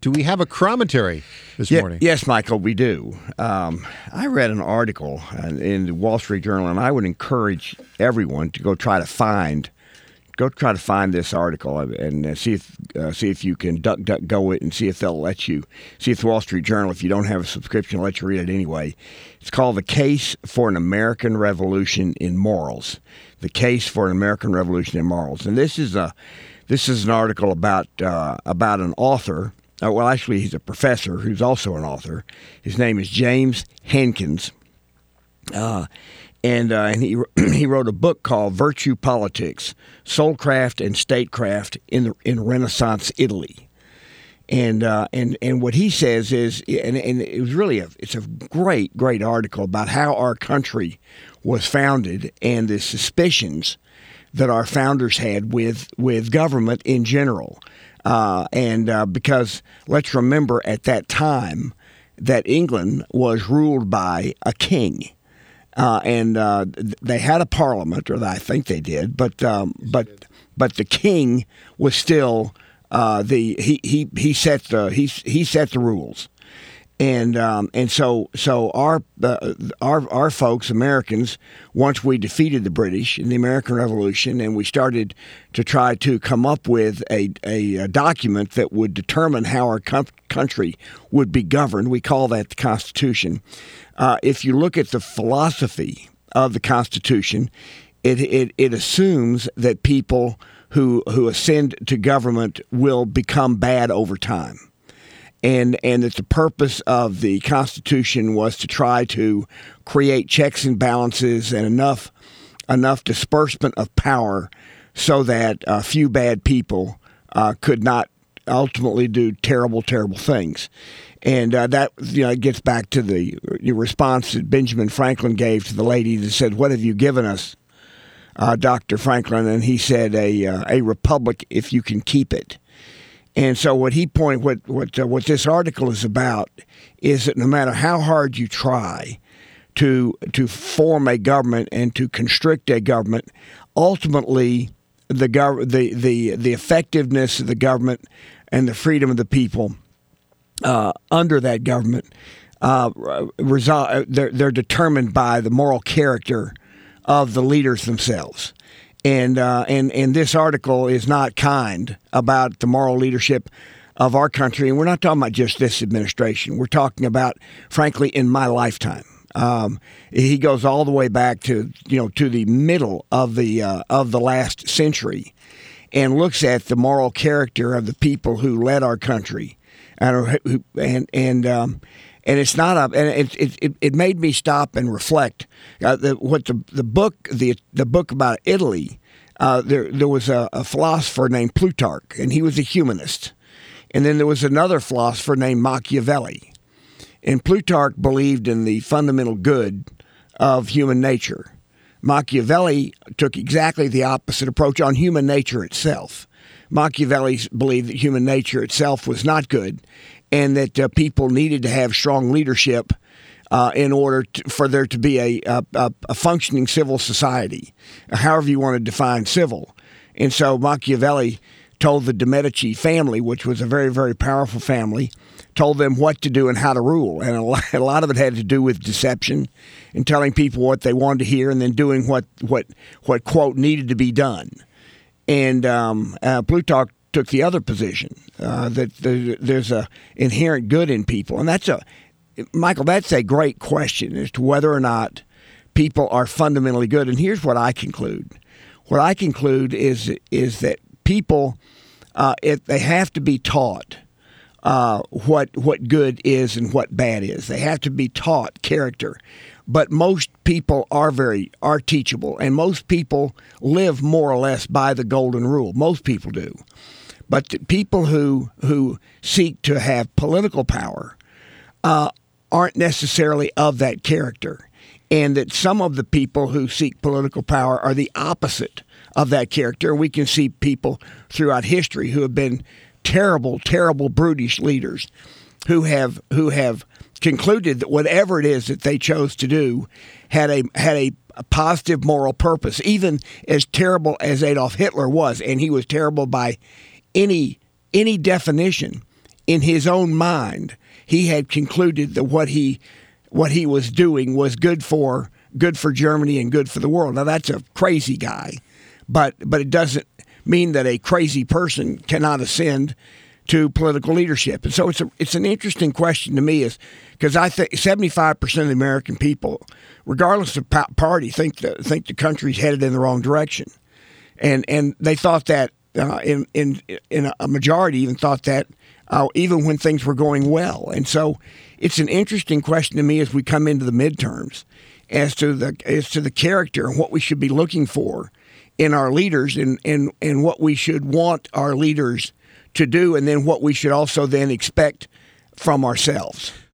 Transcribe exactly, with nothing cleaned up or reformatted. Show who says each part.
Speaker 1: Do we have a commentary this
Speaker 2: Yeah,
Speaker 1: morning?
Speaker 2: yes, Michael, we do. Um, I read an article in the Wall Street Journal, and I would encourage everyone to go try to find, go try to find this article and uh, see if uh, see if you can duck duck go it and see if they'll let you see if the Wall Street Journal, if you don't have a subscription, will let you read it anyway. It's called "The Case for an American Revolution in Morals." The Case for an American Revolution in Morals, and this is a this is an article about uh, about an author. Uh, well, actually, he's a professor who's also an author. His name is James Hankins, uh, and uh, and he he wrote a book called "Virtue Politics: Soulcraft and Statecraft in the in Renaissance Italy." And uh, and and what he says is, and, and it was really a it's a great great article about how our country was founded and the suspicions that our founders had with with government in general. Uh, and uh, because let's remember at that time that England was ruled by a king, uh, and uh, they had a parliament, or I think they did, but um, but but the king was still uh, the he, he he set the he he set the rules. And um, and so so our uh, our our folks, Americans, once we defeated the British in the American Revolution, and we started to try to come up with a a, a document that would determine how our com- country would be governed. We call that the Constitution. Uh, if you look at the philosophy of the Constitution, it it, it assumes that people who who ascend to government will become bad over time. And and that the purpose of the Constitution was to try to create checks and balances and enough enough disbursement of power so that a few bad people uh, could not ultimately do terrible, terrible things. And uh, that you know gets back to the response that Benjamin Franklin gave to the lady that said, "What have you given us, uh, Doctor Franklin?" And he said, "A uh, a republic if you can keep it." And so what he point what what uh, what this article is about is that no matter how hard you try to to form a government and to constrict a government, ultimately the gov- the the the effectiveness of the government and the freedom of the people uh, under that government uh, resol- they're they're determined by the moral character of the leaders themselves. And uh, and and this article is not kind about the moral leadership of our country, and we're not talking about just this administration. We're talking about, frankly, in my lifetime. Um, he goes all the way back to you know to the middle of the uh, of the last century, and looks at the moral character of the people who led our country, and and and. Um, And it's not a, and it it it made me stop and reflect. Uh, the, what the the book the the book about Italy. Uh, there there was a, a philosopher named Plutarch, and he was a humanist. And then there was another philosopher named Machiavelli. And Plutarch believed in the fundamental good of human nature. Machiavelli took exactly the opposite approach on human nature itself. Machiavelli believed that human nature itself was not good, and that uh, people needed to have strong leadership uh, in order to, for there to be a, a, a functioning civil society, however you want to define civil. And so Machiavelli told the de' Medici family, which was a very, very powerful family, told them what to do and how to rule. And a lot, a lot of it had to do with deception and telling people what they wanted to hear and then doing what, what, what quote, needed to be done. And um, uh, Plutarch took the other position, uh, that the, there's a inherent good in people. And that's a, Michael, that's a great question as to whether or not people are fundamentally good. And here's what I conclude. What I conclude is is that people, uh, if they have to be taught uh, what what good is and what bad is. They have to be taught character. But most people are very are teachable, and most people live more or less by the golden rule. Most people do. But the people who who seek to have political power uh, aren't necessarily of that character, and that some of the people who seek political power are the opposite of that character. We can see people throughout history who have been terrible, terrible, brutish leaders who have who have concluded that whatever it is that they chose to do had a had a, a positive moral purpose, even as terrible as Adolf Hitler was, and he was terrible by any any definition in his own mind, he had concluded that what he what he was doing was good for good for Germany and good for the world. Now that's a crazy guy, but but it doesn't mean that a crazy person cannot ascend to political leadership. And so it's a, it's an interesting question to me, is because I think seventy-five percent of the American people, regardless of party, think that think the country's headed in the wrong direction, and and they thought that uh, in in in a majority even thought that uh, even when things were going well. And so it's an interesting question to me as we come into the midterms as to the as to the character and what we should be looking for in our leaders, and and and what we should want our leaders to do, and then what we should also then expect from ourselves.